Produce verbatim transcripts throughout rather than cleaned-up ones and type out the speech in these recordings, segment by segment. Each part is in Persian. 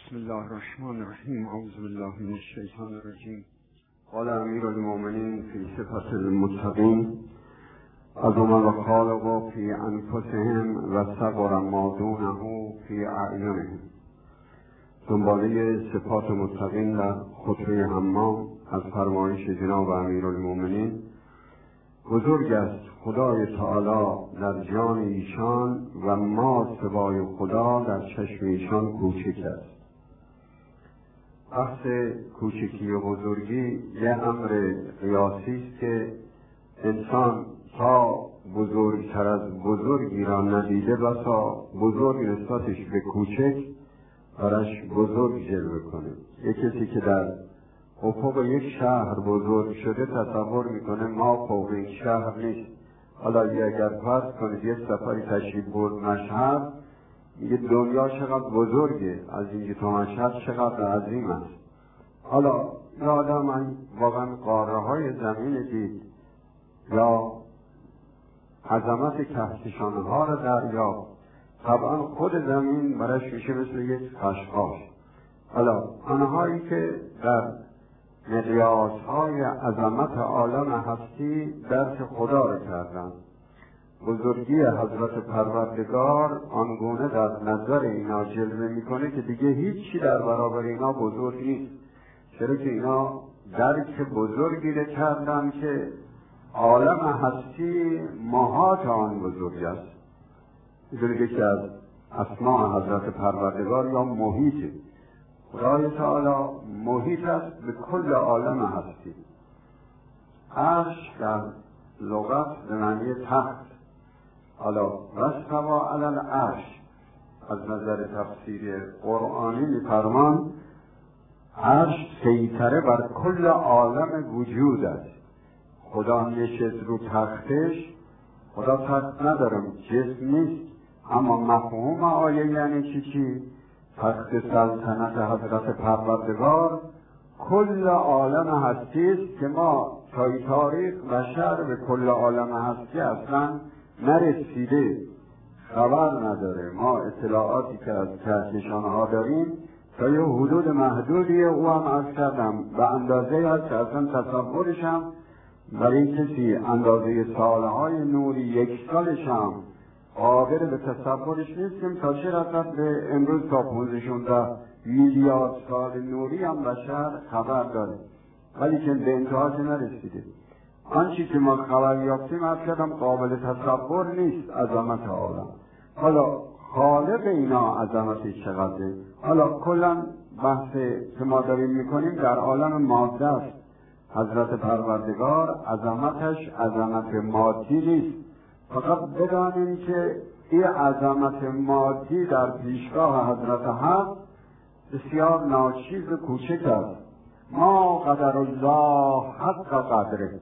بسم الله الرحمن الرحیم. اعوذ بالله من الشیطان الرجیم. قال امیر المؤمنین فی صفت المتقین عظم الخالق فی انفسهم و صغر ما دونه فی اعینهم. دنباله صفات متقین در خطبه حمام از فرمایش جناب امیر المؤمنین: بزرگ است خدای تعالی در جان ایشان و ما سوای خدا در چشم ایشان کوچک است. بحث کوچکی و بزرگی یه امر قیاسی است که انسان تا بزرگتر از بزرگی را ندیده بسا بزرگ نسبتش به کوچک برش بزرگ جلوه کنه. یک کسی که در افق یک شهر بزرگ شده تصور میکنه ما فوق این شهر نیست. حالا اگر فرض کنید یک سفری تشریف برد مشهد، میگه دنیا چقدر بزرگه، از اینجا تا مشهد چقدر عظیم است. حالا یا آدم من واقعا قاره های زمین دید یا عظمت کهکشان ها را دریا، طبعا خود زمین برش میشه مثل یک خشخاش. حالا آنهایی که در مقیاس های عظمت عالم هستی درک خدا را کردن، بزرگی حضرت پروردگار آنگونه در نظر اینا جلوه میکنه که دیگه هیچی در برابر اینا بزرگ نیست. چرا که اینا درک بزرگی را کردن که عالم هستی محاط آن بزرگ است. میدونید که از اسماء حضرت پروردگار یا محیط، خدای تعالی محیط است به کل عالم هستی. عرش در لغت به معنی تخت. حالا واستوى علی العرش از نظر تفسیر قرآنی می‌فرمان عرش سیطره بر کل عالم وجود است. خدا نشست رو تختش. خدا تخت ندارم، جسم نیست، اما مفهوم آیه یعنی چی چی؟ تخت سلطنت حضرت پروردگار کل عالم هستی است که ما تا تاریخ بشر به کل عالم هستی اصلا نرسیده، خبر نداره. ما اطلاعاتی که از کهکشان‌ها داریم تا یه حدود محدودیه، او هم عرض کردم به اندازه هست که اصلا تصورش هم برای کسی اندازه سالهای نوری یک سالش هم قادر به تصورش نیستیم تا چه رسد به امروز تا پونزده شانزده میلیارد سال نوری هم بشر خبر داره، ولی که به انتهاش نرسیده. آنچه که ما خبر یافتیم از کردم قابل تصور نیست عظمت عالم. حالا خالق اینا عظمتش چقدره؟ حالا کلا بحث که ما داریم میکنیم در عالم ماده است. حضرت پروردگار عظمتش عظمت مادی نیست. فقط بدانیم که این عظمت مادی در پیشگاه حضرت حق بسیار ناچیز و کوچک است. ما قدر الله حق قدره،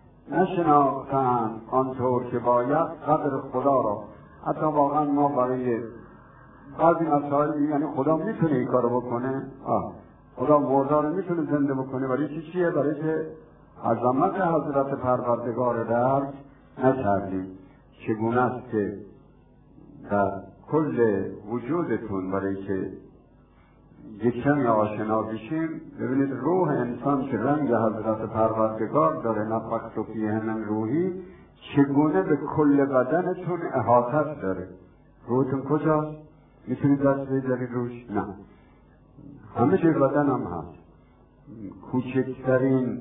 نشناختن آنطور که باید قدر خدا را. حتی واقعا ما برای بعضی مسائل یعنی خدا میتونه این کارو بکنه، آه. خدا مردا رو میتونه زنده بکنه، برای چی چیه؟ برای که عظمت حضرت پروردگار درک نکردیم. چگونه است که در کل وجودتون برای که یک کمی آشنا بشیم ببینید روح انسان که رنگ حضرت پروردگار داره، نفخت فیه من روحی، چگونه به کل بدنتون احاطت داره. روحتون کجاست؟ میتونید دست بذارید روش؟ نه، همه جای بدن هم هست. کوچکترین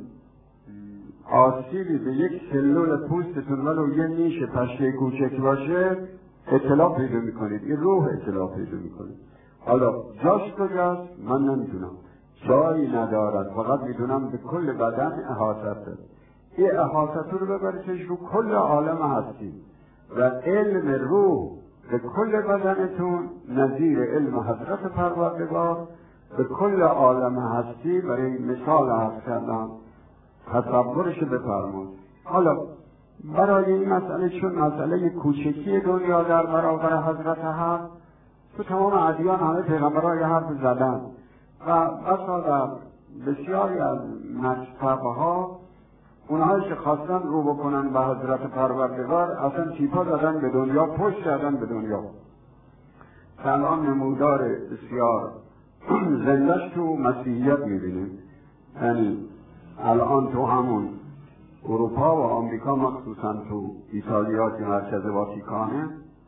آسیبی به یک سلول پوستتون ولو یه نیش پشه کوچک باشه اطلاع پیدا میکنید. این روح اطلاع پیدا میکنید. حالا جاش کجاست؟ من نمیدونم، جایی ندارد، فقط میدونم به کل بدن احاطت داره. این احاطت رو ببریدش رو کل عالم هستی و علم روح به کل بدنتون نظیر علم حضرت پروردگار به کل عالم هستی. برای مثال عرض کردم تصورش بفرمایید. حالا برای این مسئله چون مسئله کوچکی دنیا در برابر حضرت حق، تو تمام ادیان همه پیغمبرها یه حرف زدن و بسا در بسیاری از مکتبها اونهایی که خواستن رو بکنن به حضرت پروردگار اصلا چیپا دادن به دنیا، پشت دادن به دنیا. الان نمودار بسیار زندش تو مسیحیت میبینیم. یعنی الان تو همون اروپا و آمریکا، مخصوصا تو ایتالیا که مرکز واتیکانه،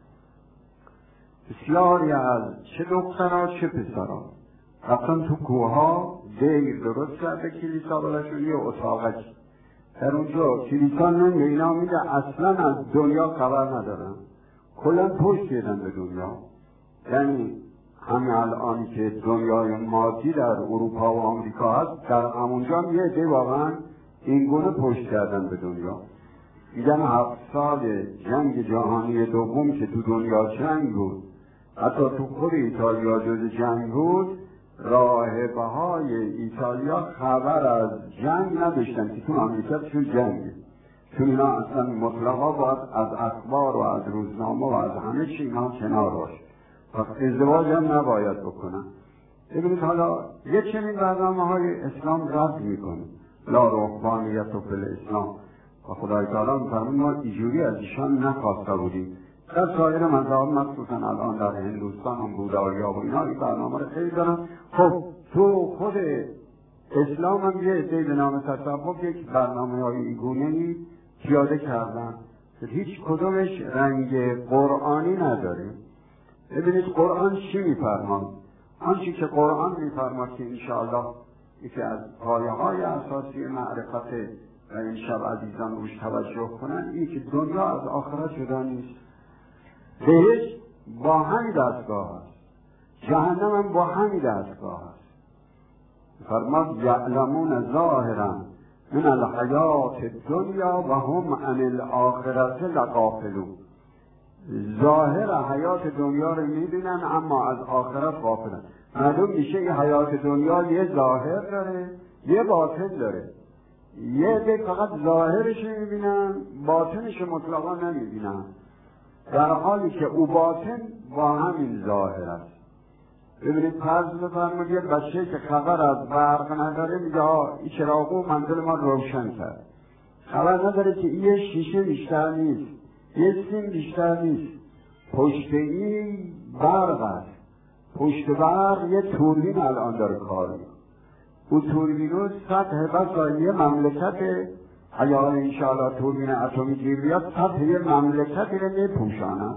بسیاری از چه دخترها چه پسرها رفتن تو کوها دیر درست کرده کلیسا بلاشون یه اتاقک در اونجا کلیسا نمیده، اینا میده اصلا از دنیا خبر ندارن، کلا پشت دیدن به دنیا. یعنی همین الان که دنیای مادی در اروپا و آمریکا هست، در همونجا هم یه عده واقعا این گونه پشت کردن به دنیا. میگن هفت سال جنگ جهانی دوم که تو دنیا جنگ بود، حتی تو خود ایتالیا جز جنگ بود، راهبه‌های ایتالیا خبر از جنگ نداشتن که تو آمریکا چون جنگه، چون اینا اصلا مطلقا باید از اخبار و از روزنامه و از همه چی اینا کنار باشه، پس ازدواج هم نباید بکنن. ببینید حالا یه چنین برنامه های اسلام رد میکنه، لا رهبانیت و فل اسلام، و خدای تعالی میفرمود ما اینجوری از ایشان نخواسته بودیم. در سایر مذاهب مخصوصا الان در هندوستان هم بودایا و اینا این برنامه رو خیلی دارن. خب تو خود اسلام هم یه عده به نام تصوف یک برنامه های این گونه‌ای پیاده کردن که هیچ کدومش رنگ قرآنی نداره. ببینید قرآن چی میفرماد؟ آنچه که قرآن میفرماد که انشاءالله یکی از پایه های اساسی معرفت و این شب عزیزان روش توجه کنن، این که دنیا از آخرت جدا نیست. بهشت با همین دستگاه هست، جهنم هم با همین دستگاه هست. فرماد یعلمون ظاهرا من الحیات الدنیا و هم عن الاخرت لغافلون. ظاهر حیات دنیا رو میبینن اما از آخرت غافلن. معلوم میشه این حیات دنیا یه ظاهر داره یه باطن داره. یه عده فقط ظاهرش میبینن، باطنش مطلقا نمیبینن، در حالی که او باطن با همین ظاهر است. ببینید فرض بفرمایید یه بچه که خبر از برق نداره میگه ها این چراغو منزل ما روشن کرد، خبر نداره که این شیشه بیشتر نیست، یه سیم بیشتر نیست، پشت این برق است، پشت برق یه توربین الان داره کار میکنه. او توربینو سطح بس یه مملکت، اگر انشاءالله توربین اتمی گیر بیاد سطح یه مملکتی رو میپوشاند.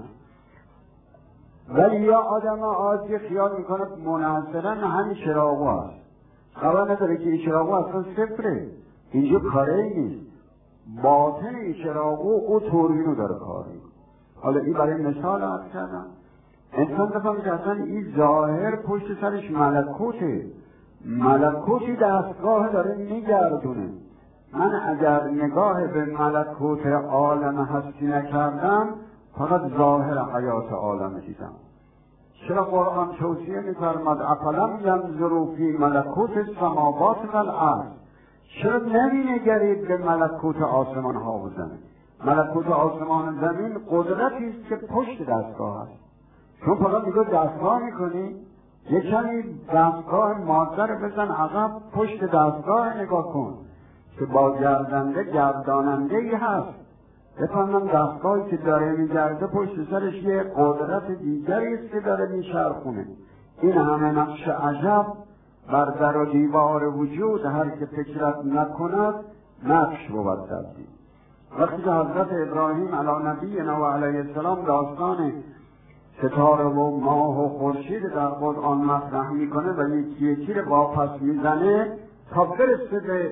ولی یا آدم عادی خیال میکنه منحصرا همین چراغو هست، خبر نداره که این چراغو اصلا صفره، اینجا کاره نیست، باطن این چراغو او توربینو داره کار میکنه. حالا این برای مثال عرض کردم. انسان دفعه که اصلا این ظاهر پشت سرش ملکوته، ملکوتی دستگاه داره میگردونه. من اگر نگاه به ملکوت عالم هستی نکردم فقط ظاهر حیات عالم دیدم. چرا قرآن توصیه می‌فرماد افلم ینظروا فی ملکوت السماوات والارض؟ چرا نمی‌نگرید به ملکوت آسمان ها و زمین؟ ملکوت آسمان و زمین قدرتی است که پشت دستگاه است. چون فقط میگه دستگاه میکنی، یه کمی دستگاه مادر بزن عقب، پشت دستگاه نگاه کن که با گردنده گرداننده ای هست. بفهمم دستگاهی که داره میگرده پشت سرش یه قدرت دیگری است که داره میچرخونه. این همه نقش عجب بر در و دیوار وجود هر که فکرت نکند نقش بود در دید. وقتی که حضرت ابراهیم علی نبینا و علیه السلام داستان ستاره و ماه و خورشید در قرآن مطرح میکنه و یکی یکی رو واپس میزنه تا برسه به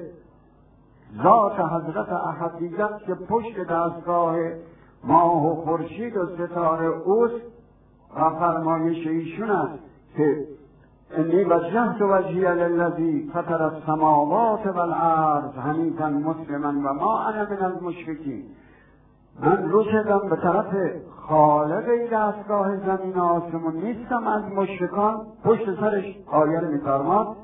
ذات حضرت احدیت که پشت دستگاه ماه و خورشید و ستاره اوست و فرمایش ایشون است که انی وجهت وجهی للذی فطر السماوات والارض حنیفا مسلما و ما انا من المشرکین. من رو شدم به طرف خالق این دستگاه زمین آسمون، نیستم از مشرکان. پشت سرش آیه می‌فرماد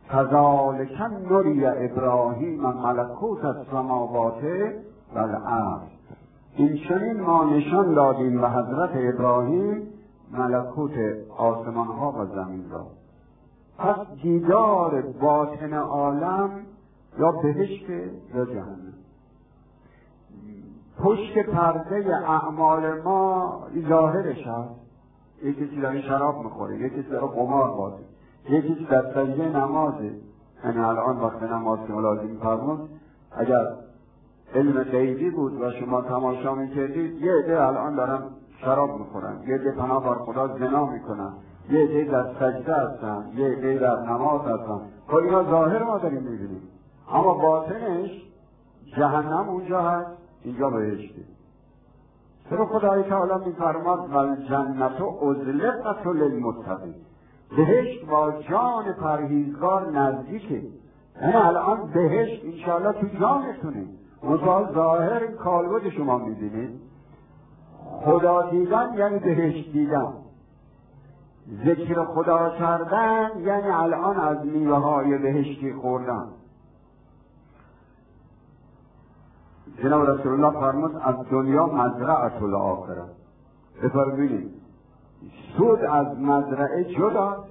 کذالک نری ابراهیم ملکوت السماوات والارض. این چنین ما نشان دادیم به حضرت ابراهیم ملکوت آسمان ها و زمین را. پس دیدار باطن عالم یا بهشت یا جهنم. پشت پرده اعمال ما ظاهرش هست، یکی کسی داره شراب میخوره، یکی کسی داره قمار بازی، یکی در سجده نمازه، یعنی الان وقت نماز که ملاحظه می‌فرمود اگر علم غیبی بود و شما تماشا می‌کردید یه عده الان دارن شراب می‌خورن، یه عده پناه بر خدا زنا می‌کنن، یه عده در سجده هستن، یه عده در نماز هستن. خب اینا ظاهر ما داریم می‌بینیم، اما باطنش جهنم اونجا هست، اینجا بهشته. چرا خدای تعالی می‌فرماد والجنة ازلفت للمتقین، بهشت با جان پرهیزگار نزدیکه. یعنی الان بهشت انشاءالله تو جانتونه، مثال ظاهر کالبد شما می‌بینید. خدا دیدن یعنی بهشت دیدن، ذکر خدا کردن یعنی الان از میوه‌های بهشتی خوردن. جناب رسول الله فرمود از دنیا مزرعة الاخره. بفرمایید سود از مزرعه جدا.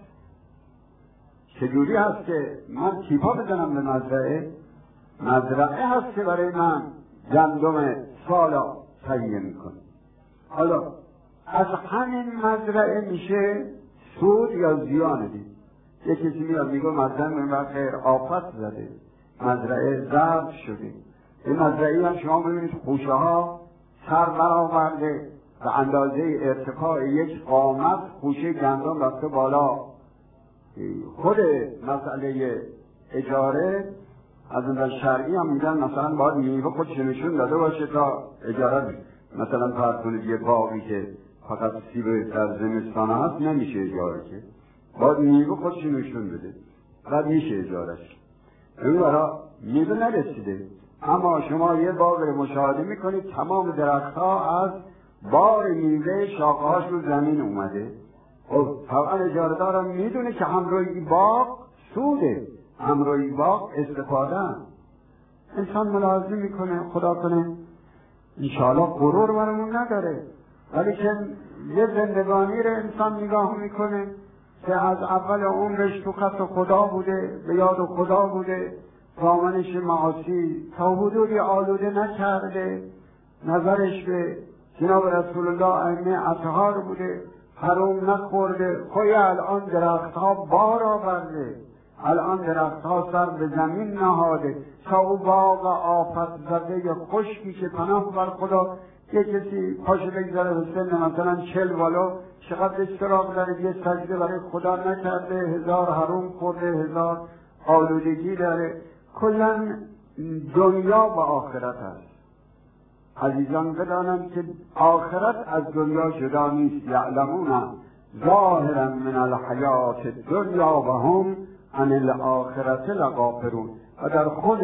چجوری هست که من تیپا بزنم به مزرعه؟ مزرعه هست که برای من گندم سالا تهیه میکنه. حالا از همین مزرعه میشه سود یا زیانه دید. یه کسی میاد میگه مزرعه من خیر آفت زده، مزرعه ضرب شده. این مزرعه هم شما ببینید خوشه ها سر برآورده و اندازه ارتفاع یک قامت خوشه گندم رفته بالا. خود مسئله اجاره از اون شرعی هم میگن مثلا باید میوه خودش نشون داده باشه تا اجاره بشه. مثلا فرض کنید یه باغی که فقط سیب در زمستان هست نمیشه اجاره که، باید میوه خودش نشون بده بعد میشه اجارهش. این برای میوه نرسیده، اما شما یه باغ رو مشاهده میکنید تمام درخت ها از بار میوه شاخه‌هاش رو زمین اومده. خب طبعا اجاره دارم میدونه که همراهی باغ سوده، همراهی باغ استفاده. انسان ملاحظه میکنه، خدا کنه انشاءالله غرور برامون نداره، ولی که یه زندگانی رو انسان نگاه میکنه که از اول عمرش تو خط خدا بوده، به یاد خدا بوده، دامنش معاصی تا حدودی آلوده نکرده، نظرش به جناب رسول الله ائمه اطهار بوده، حرام نخورده. خوی الان درخت ها بار آورده، الان درخت ها سر به زمین نهاده تا او باغ آفت زده خشکی که پناه بر خدا. یه کسی پاشه بگذاره به سن مثلا چل والا چقدر استراق داره، یه سجده برای خدا نکرده، هزار حرام خورده، هزار آلودگی داره. کلا دنیا و آخرت هست. عزیزان بدانند که آخرت از دنیا جدا نیست. یعلمون ظاهرا من الحیات الدنیا و هم عن الاخرت لغافلون. و در خود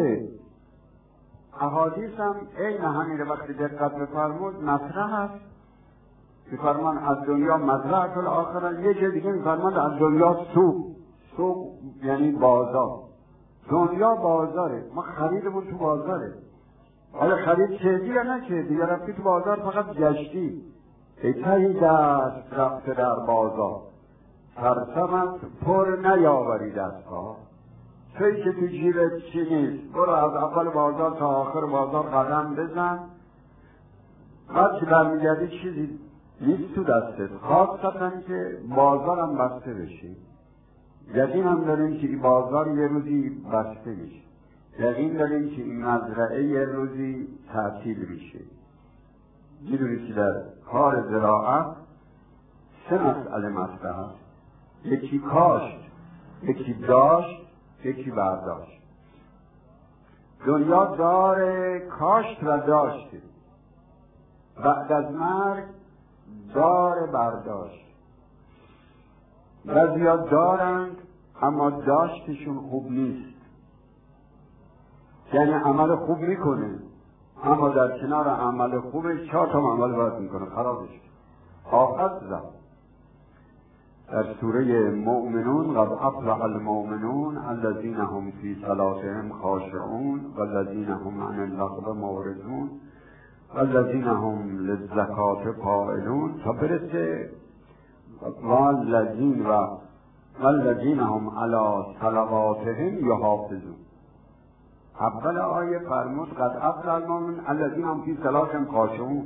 احادیث هم عین همین وقتی دقت بفرمود مطرح است که فرمان از دنیا مزرعة الاخره. یه جای دیگه میفرماد از دنیا سوق. سوق یعنی بازار. دنیا بازاره، ما خریدمون تو بازاره. حالا خرید کردی یا نکردی، یا رفتی تو بازار فقط گشتی، ای تهی دست رفته در بازار ترسمت پر نیاوری دست ها. چایی که تو جیبت چی نیست، برو از اول بازار تا آخر بازار قدم بزن، بعد که برمیگردی چیزی نیست تو دستت، خواستن که بازارم بسته بشی. یقین هم داریم که این بازار یه روزی بسته میشه، یقین داریم که این مزرعه یه روزی تعطیل میشه. میدونید که در کار زراعت سه مسئله مطرح است: یکی کاشت، یکی داشت، یکی برداشت. دنیا داره کاشت و داشته، بعد از مرگ داره برداشت. بعضیا دارند اما داشتشون خوب نیست، یعنی عمل خوب میکنه اما در کنار عمل خوبش چهار تا عمل باید میکنه، خرابش آفت زد. در سوره مؤمنون قد افلح المؤمنون الذین هم فی صلاتهم خاشعون والذین هم عن اللغو معرضون والذین هم للزکات فاعلون تا برسه والذین و والذین هم علی صلواتهم یحافظون. اول آیه فرمود قد افلح المؤمنون الذین هم فی صلاتهم خاشعون.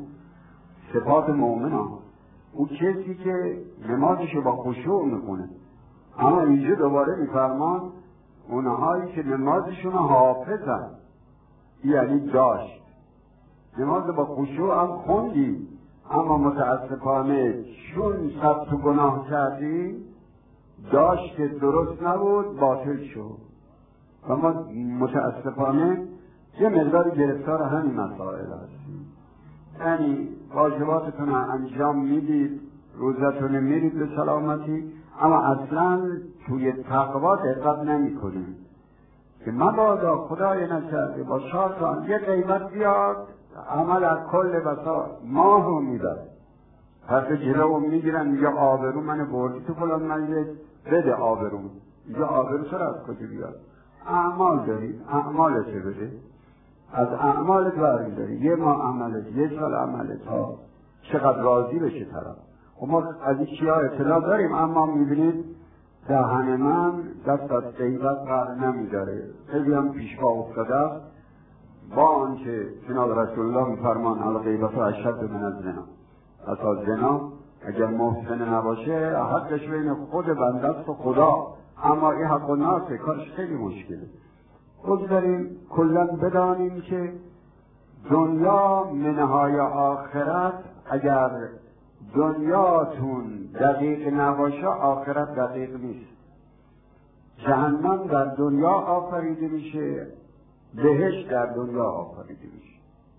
صفات مؤمنان اون کسی که نمازشو با خشوع میخونه اما اینجا دوباره میفرمان اونهایی که نمازشون حافظن، یعنی داشت نماز با خشوع هم خوندی، اما متاسفانه چون صد تو گناه کردی داشت که درست نبود باطل شد و ما متاسفانه یه مقدار گرفتار همین مسائل هستیم. یعنی واجباتتون رو انجام میدید، روزتون میرید به سلامتی، اما اصلا توی تقوا دقت نمی کنید که مبادا خدای نکرده با شاطان یه قیمت بیاد عمل از کل بسا ماهو میداد، پس جلو میگیرن میگه آبرو من بردی تو فلان مجلس بده آبرو، میگه آبرو چرا از کجا بیاد؟ اعمال داری، اعمالت بده، از اعمالت برمیداری، یه ماه عملت، یه سال عملت ها چقدر راضی بشه طرف. و ما از این چیزها اطلاع داریم، اما میبینید دهن من دست از غیبت بر نمیداره. خیلی هم پیشوا افتاده با آنکه جناب رسول الله میفرمان علی غیبت و اشد من الزنا، اصلا زنا اگر محسن نباشه حقش بین خود بنده است و خدا، اما این حق و ناسه کارش خیلی مشکله. بگذاریم کلا بدانیم که دنیا منهای آخرت، اگر دنیاتون دقیق نباشه آخرت دقیق نیست. جهنم در دنیا آفریده میشه، بهشت در دنیا آفریده میشه.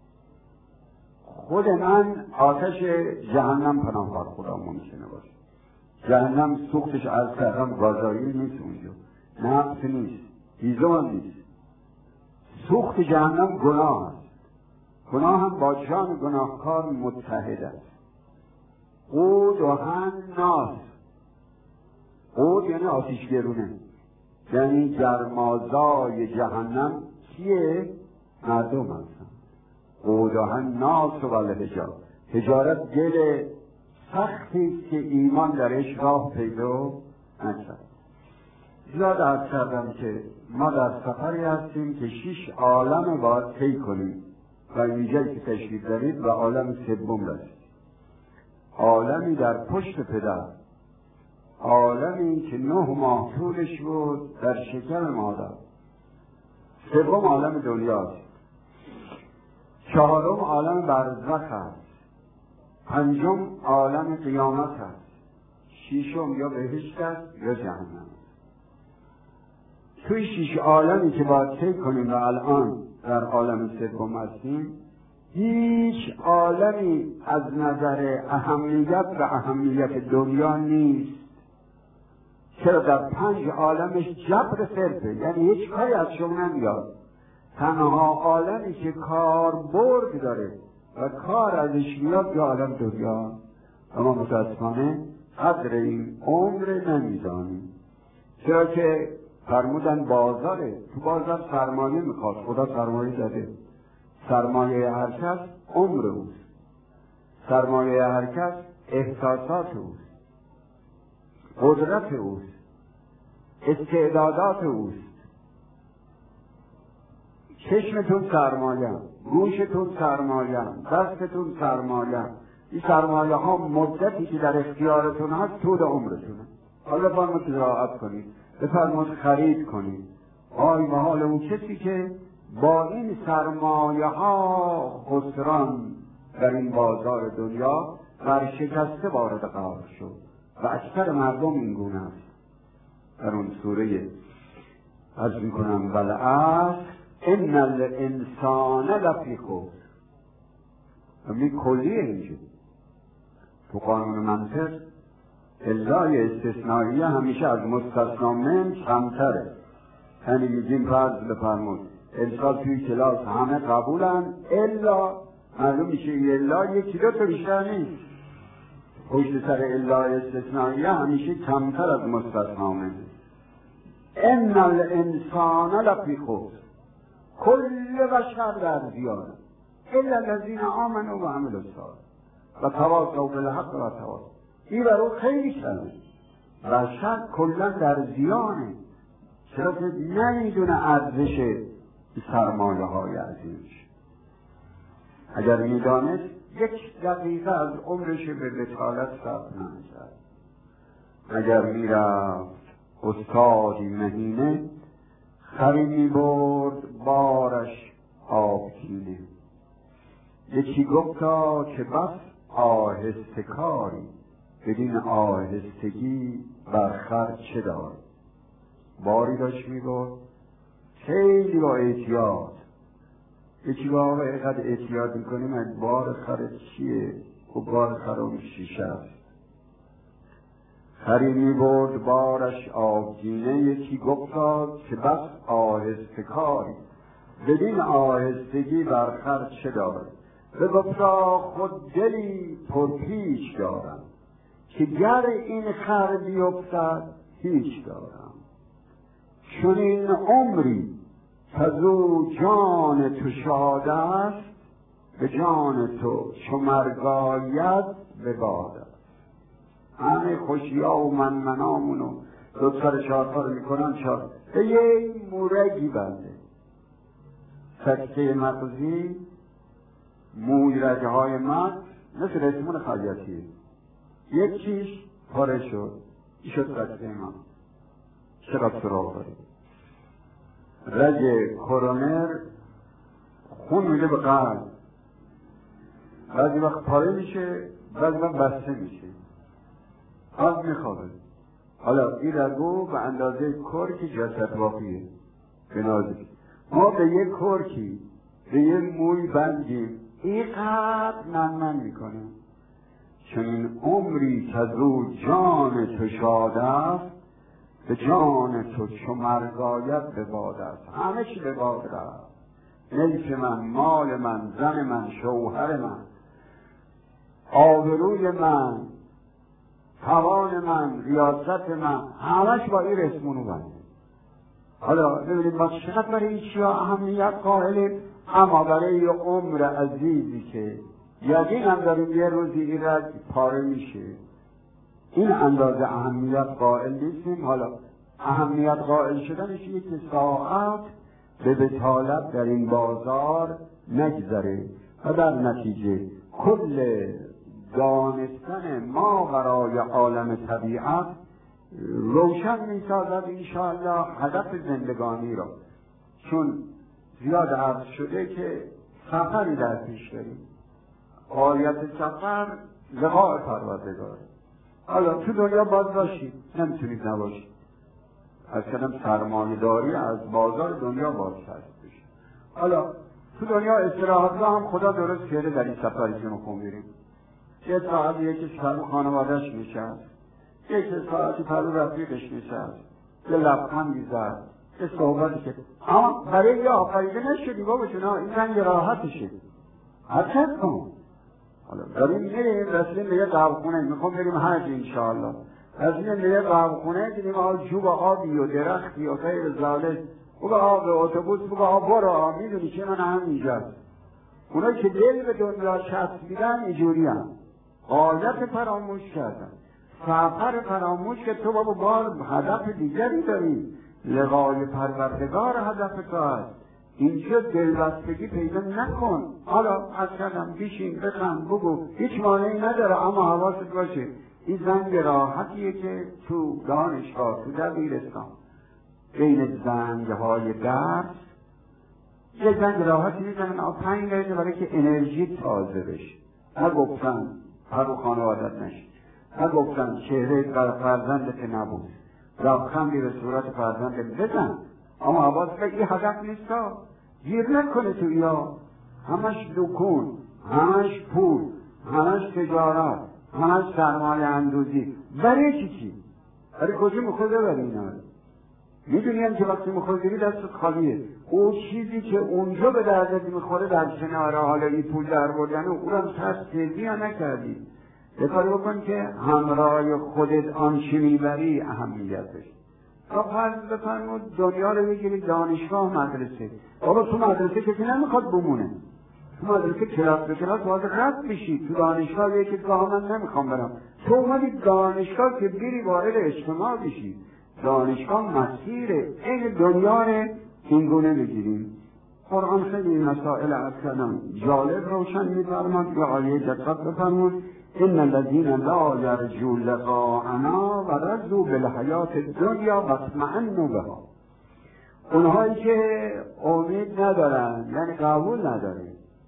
خود من آتش جهنم پناه بر خدا ممکنه باشه. جهنم سوختش از کردم گازایی نیست، اونجا نفس نیست، هیزم نیست. سوخت جهنم گناه است. گناه هم با جان گناهکار متحد است. قود و حناس، قود یعنی آتش گرونه، یعنی گرمازای جهنم کیه؟ مردم هستن. قود و حناس و الحجاره، حجارت گل سختی است که ایمان درش راه پیدا نکرد. زیاد عرض کردم که ما در سفری هستیم که شش عالم باید طی کنیم و اینجایی که تشریف دارید و عالم سوم رسید. عالمی در پشت پدر، عالمی که نه ماه طولش بود در شکم مادر، سوم عالم دنیاست، چهارم عالم برزخ است، پنجم عالم قیامت است، ششم یا بهشت است یا جهنم. توی شش عالمی که باید طی کنیم و الان در عالم سوم هستیم، هیچ عالمی از نظر اهمیت و اهمیت دنیا نیست. چرا در پنج عالمش جبر صرفه، یعنی هیچ کاری از شما نمیاد. تنها عالمی که کار برد داره و کار ازش میاد به عالم دنیا. اما متاسفانه قدر این عمر نمیدانیم. چرا که فرمودن بازاره، تو بازار سرمایه میخواد، خدا سرمایه داده. سرمایه هر کس عمر اوست، سرمایه هر کس احساسات اوست، قدرت اوست، استعدادات اوست. چشمتون سرمایه، گوشتون سرمایه، دستتون سرمایه. این سرمایه ها مدتی که در اختیارتون هست طول عمرتونه. حالا بفرمایید زراعت کنید، بفرمایید خرید کنید. آی محال اون کسی که با این سرمایه ها خسران در این بازار دنیا ورشکسته وارد قرار شد و اکثر مردم این گونه است. در اون سوره عرض میکنم والعصر ان الانسان لفی خسر، همین کلیه اینجا. تو قانون منطق الا استثنائیه همیشه از مستثنا من کمتره. یعنی میگیم فرض بفرمایید امسال توی کلاس همه قبولن، الا معلوم میشه الا یکی دو تا بیشتر نیست. پشت سر الا استثنائیه همیشه کمتر از مستثنا منه. ان الانسان لفی خسر، کل بشر در زیانه الا الذین آمنوا و عملوا الصالحات و تواصوا بالحق و تواصوا. این برای خیلی کلمه. بشر کلا در زیانه، چرا که نمیدونه ارزش سرمایه های عزیزش. اگر میدانست یک دقیقه از عمرش به بطالت صرف نمی‌کرد. اگر میرفت استادی مهینه، خری می برد بارش آبگینه. یکی گفتا که بس آهسته کاری، بدین آهستگی بر خر چه داری؟ باری داشت می برد خیلی با احتیاط. یکی با آقا اینقدر احتیاط میکنیم از بار خر چیه؟ و بار خر اون شیشه است. خری می برد بارش آبگینه، یکی گفتا که بس آهسته کاری، بدین آهستگی بر خر چه داری؟ بگفتا خود دلی پرپیچ دارم، که گر این خر بیفتد هیچ دارم. چون این عمری کزو جان تو شاده است، به جان تو چو مرگ آید به باد است. همه خوشی ها و من منامونو دو سر چهارتا رو میکنن چهار به یه مورگی بنده. سکته مغزی، موی رگه های مغز مثل رسمون خیاطی، یک چیش پاره شد، این شد سکته مغز. چقدر سراغ داریم؟ رگ کورونر خون میده به قلب، بعضی وقت پاره میشه، بعضی وقت بسته میشه، قلب میخوابه. حالا این رگو به اندازه کرکی جسد واقعیه به نازک. ما به یک کرکی به یه موی بندیم، اینقدر ننمن میکنه. چون این عمری که رو جان تو شاده است، به جان تو چو مرگ آید به باد است. همه چی به باد رفت. ملک من، مال من، زن من، شوهر من، آبروی من، توان من، ریاست من، همش با این رسمونو بنده. حالا ببینید ما چقدر برای این چیا اهمیت قائلیم، اما برای عمر عزیزی که یقین هم داریم یه روزی این رگ پاره میشه، این اندازه اهمیت قائل نیستیم. حالا اهمیت قائل شدنش یک ساعت به بطالت در این بازار نگذره و در نتیجه کل دانستن ما برای عالم طبیعت روشن می سازد انشاءالله هدف زندگانی را. چون زیاد عرض شده که سفری در پیش داریم، غایت سفر لقاء پروردگار. حالا تو دنیا باز باشید، نمیتونید نباشید. از کلم سرمایه داری از بازار دنیا باز هست بشه. حالا تو دنیا استراحت را هم خدا درست کرده در این سفری که میخوام بریم. یه ساعت یکی پرو خانوادهش میشد، یک ساعتی پرو رفیقش میشد، یه لبخندی زد، یه صحبتی که اما برای یه آفریده نشدی بابا چنا این رنگ راحتشه حرکت کن. حالا داریم میریم رسیدیم به یه قهوه‌خونه، میخوام بریم حج انشاءالله، رسیدیم به یه قهوه‌خونه دیدیم آب جوب آبی و درختی و غیر ذالک، بگه آب اتوبوس، بگه آب برو، میدونی که من هم اینجاست. اونایی که دل به دنیا چسبیدن اینجوری هم غایت فراموش کردن، سفر فراموش که تو بابا بار هدف دیگری داری، لقای پروردگار هدف تو هست. اینجا دلبستگی پیدا نکن. حالا از کردم بیشین بخند بگو، هیچ مانعی نداره، اما حواست باشه این زنگ راحتیه که تو دانشگاه، تو دبیرستان، بین زنگ های درس یه زنگ راحتی میزنن آ پنج دقیقه برای که انرژی تازه بشه. نگفتن پرو خانوادت نشید، نگفتن چهره فرزندت نبود، لبخندی به صورت فرزندت بزن، اما حواست به این هدف نیستا، گیر نکنه تو یا همش دکون، همش پول، همش تجارت، همش سرمایه اندوزی. برای چی چی؟ برای کجا میخواد ببری اینا رو؟ میدونی هم که وقتی میخواد بری دستت خالیه. اون چیزی که اونجا به دردت میخوره در کنار حالا این پول در بردن و اونم تسکیزی ها نکردی. یه کاری بکن که همراه خودت آنچه میبری اهمیتش. تا فرض بفرمود دنیا رو بگیری دانشگاه مدرسه، بابا تو مدرسه کسی نمیخواد بمونه، تو مدرسه کلاس به کلاس باید رد بشی، تو دانشگاه یکی گاه من نمیخوام برم، تو اومدی دانشگاه که بری وارد اجتماع بشی. دانشگاه مسیره، این دنیا رو اینگونه بگیریم. قرآن خیلی مسائل از کلام جالب روشن می‌فرماد. به آیه دقت بفرمود ان الذین لا یرجوا لقاءنا و رضوا بالحیاة الدنیا و اطمأنوا بها. اونهایی که امید ندارن، یعنی قبول ندارن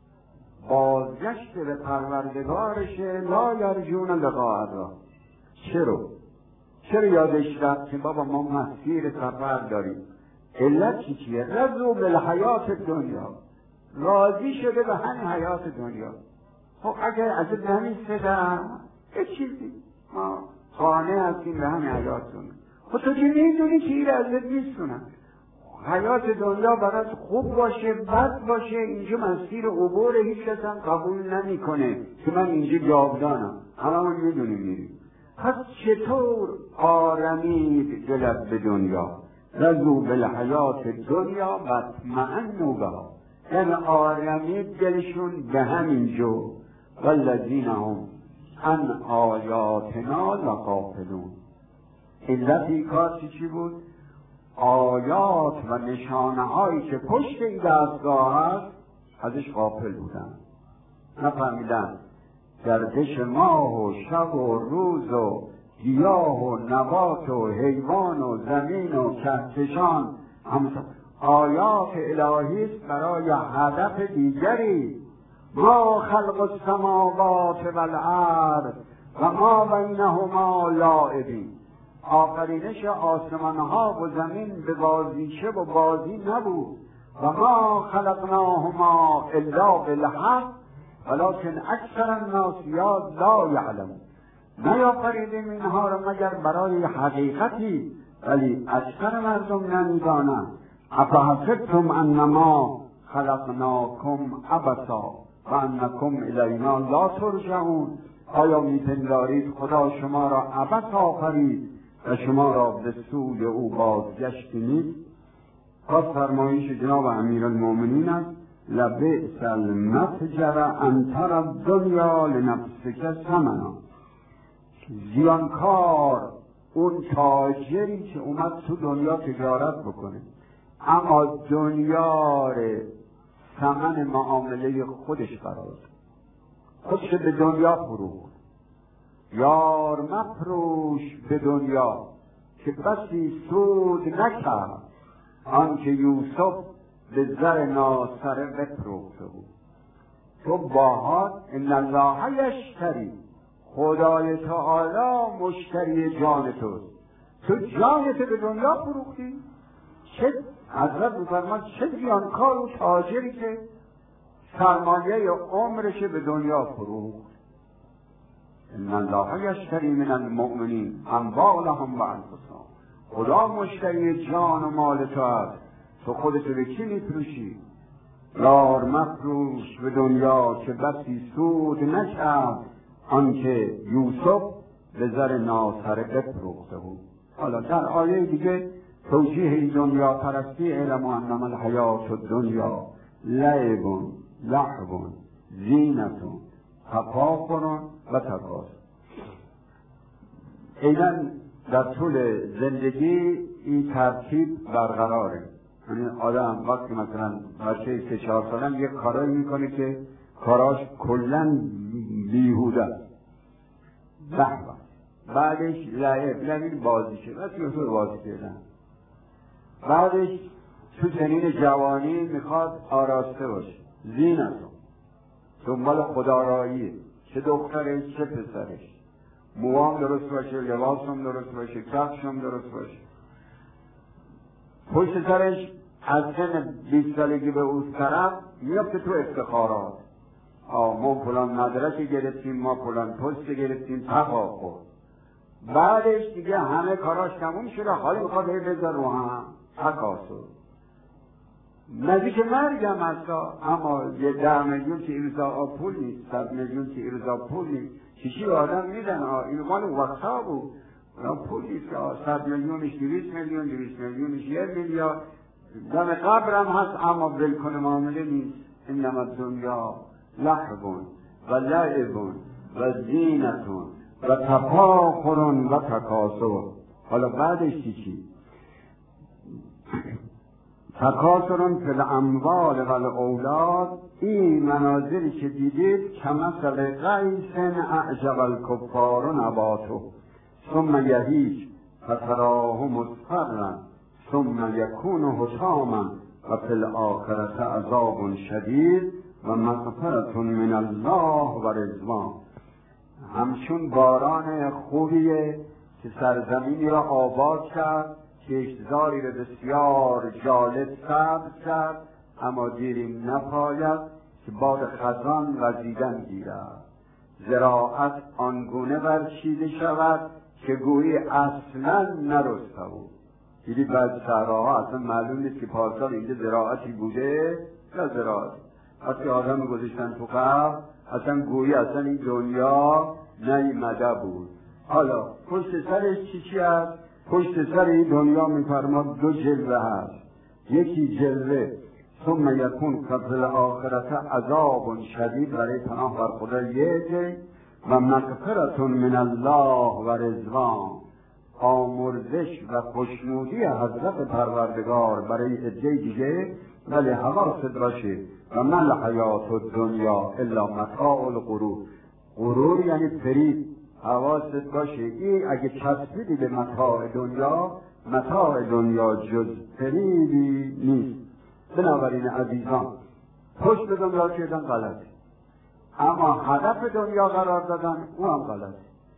بازگشت به پروردگارش، لا یرجون لقاء الله. چرا؟ چرا یادش رفت که بابا ما مسیر سفر داریم؟ علت چی چیه؟ رضوا بالحیاة الدنیا، راضی شده به همین حیات دنیا. خب اگر از همین صدر یه چیزی ما قانع هستیم به همین حیات دنیا. خب تو که میدونی که این ازت نیستونن حیات دنیا برات خوب باشه بد باشه، اینجا مسیر عبور هیچ کس هم قبول نمی کنه که من اینجا جاودانم، هممون میدونیم میریم. پس چطور آرمید دلت به دنیا؟ رضوا بالحیات دنیا و اطمأنوا بها، یعنی آرمید دلشون به همین جو. والذین هم عن آیاتنا لغافلون. علت کار چی بود؟ آیات و نشانه هایی که پشت این دستگاه هست ازش غافل بودن، نفهمیدن گردش ماه و شب و روز و گیاه و نبات و حیوان و زمین و کهکشان آیات الهی است برای هدف دیگری. ما خلق السماوات والارض و ما بینهما لاعبین. آفرینش آسمان ها و زمین به بازیچه و بازی نبود. و ما خلقناهما الا بالحق ولکن اکثر الناس لا یعلمون. نیافریدیم اینها را مگر برای حقیقتی، ولی اکثر مردم نمیدانند. افحسبتم انما خلقناکم عبثا و انکم الینا لا ترجعون. آیا میپندارید خدا شما را عبث آفرید و شما را به سوی او بازگشت نیست؟ پس فرمایش جناب امیرالمؤمنین است لبئس المتجر ان تری الدنیا لنفسک ثمنا. زیانکار اون تاجری که اومد تو دنیا تجارت بکنه اما دنیا رو ثمن معامله خودش قرار خودش به دنیا فروخت. یار مفروش به دنیا که بسی سود نکرد آنکه یوسف به زر ناصره بفروخته بود. تو باهات ان الله یشتری، خدای تعالی مشتری جان توست. تو جانت به دنیا فروختی؟ چه حضرت می‌فرماد چه زیانکار و تاجری که سرمایه عمرش به دنیا فروخت. ان الله یشتری من المؤمنین اموالهم و انفسهم. خدا مشتری جان و مال تو است، تو خودتو به کی میفروشی؟ یار مفروش به دنیا که بسی سود نکرد آنکه یوسف به زر ناصره بفروخته بود. حالا در آیه دیگه توجیه دنیا پرستی علم و انما الحیات الدنیا لعب لهو زینت تفاخر و تکاثر. ایضا در طول زندگی این ترتیب برقراره. یعنی آدم وقتی مثلا بچه سه چهار سالم یک کارایی میکنه که کاراش کلا بیهوده است، لهو، بعدش لعب لعب بازیشه، بس یه بازی کردن. بعدش تو سنین جوانی میخواد آراسته باشه، زینت دنبال خدارایی، چه دخترش چه پسرش، موام درست باشه، لباسم درست باشه، کفشم درست باشه. پشت سرش از سن بیست سالگی به اون طرف میفته تو افتخارات. آه ما فلان مدرک گرفتیم، ما فلان پست گرفتیم، تفاخر. بعدش دیگه همه کاراش تموم شده، حالی میخواد هی بذار رو هم تکاثر. نزدیک مرگم هستا، اما یه ده میلیون که ارزا پول نیست، صد میلیون که ارزا پول نیست. چیشی آدم میدن این مال وقتا بود، پول نیست. صد میلیونش دویست میلیون، دویست میلیونش یه میلیارد، دم قبرم هست اما بالکل معامله نیست. انما الدنیا لهو و لعب و زینت و تفاخر و تکاثر. حالا بعدش چی چی؟ تکاثر فی الاموال و الاولاد، این مناظری که دیدید کمثل غیث اعجب الکفار نباته ثم یهیج فتراه مصفرا ثم یکون حطاما و فی الآخرة عذاب شدید و مغفرة من الله و رضوان. همچون باران خوبیه که سرزمینی را آباد کرد، کشتزاری را بسیار جالب سبز کرد، اما دیری نپاید که باد خزان وزیدن گیرد. زراعت آنگونه برچیده شود که گویی اصلا نرسته بود. دیدید بعد صحراها اصلا معلوم نیست که پارسال اینجا زراعتی بوده یا زراعت. وقتی آدم گذاشتن تو قبر اصلا گویی اصلا این دنیا نیامده بود. حالا پشت سرش چی چی هست؟ پشت سر این دنیا میفرماد دو جلوه هست. یکی جلوه ثم یکون فی الآخرة عذاب شدید، برای پناه بر خدا یکی، و مغفرة من الله و رضوان، آمرزش و خوشنودی حضرت پروردگار برای عده دیگه. ولی حواست باشه و ما الحیات الدنیا الا متاع الغرور. غرور یعنی فریب. حواست باشه این اگه چسبیدی به متاع دنیا، متاع دنیا جز فریبی نیست. بنابراین عزیزان، پشت به دنیا کردن غلطه، اما هدف دنیا قرار دادن او هم غلطه.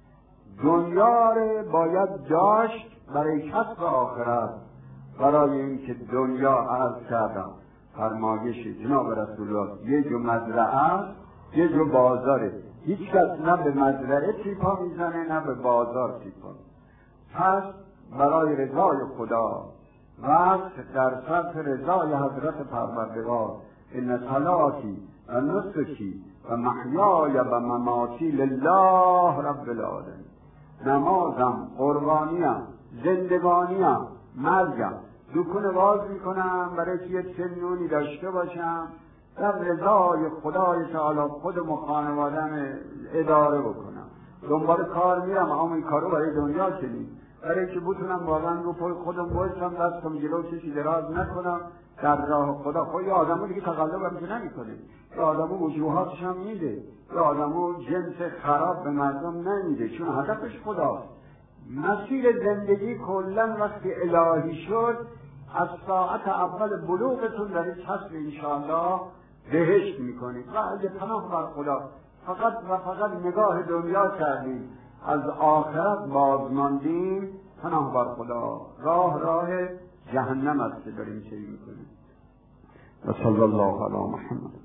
دنیا رو باید داشت برای کسب آخرت. برای اینکه دنیا عرض کردم فرمایش جناب رسول الله یه جو مزرعه است، یه جو بازاره. هیچ کس نه به مزرعه تیپا میزنه نه به بازار تیپا. پس برای رضای خدا و در صرف رضای حضرت پروردگار، ان صلاتی و نسکی و محیای و مماتی لله رب العالمین، نمازم، قربانیم، زندگانیم، مرگم، دکون باز میکنم برای که یه چنونی داشته باشم در رضای خدای تعالی خودم و خانوادم اداره بکنم. دنبال کار میرم، اما این کارو برای دنیا چنین، برای که بتونم واقعا رو پای خودم بایستم، دستم جلو کسی دراز نکنم در راه خدا. خب یه آدمو دیگه تقلب هم که نمیکنه، یه آدمو وجوهاتش هم میده، یه آدمو جنس خراب به مردم نمیده، چون هدفش خداست. مسیر زندگی کلن وقتی الهی شد، از ساعت اول بلوغتون در این چسب انشاءالله بهشت میکنید. و اگه پناه بر خدا فقط و فقط نگاه دنیا کردیم، از آخرت بازماندیم، پناه بر خدا، راه راه جهنم است که داریم چه میکنیم. و صلی الله علی محمد.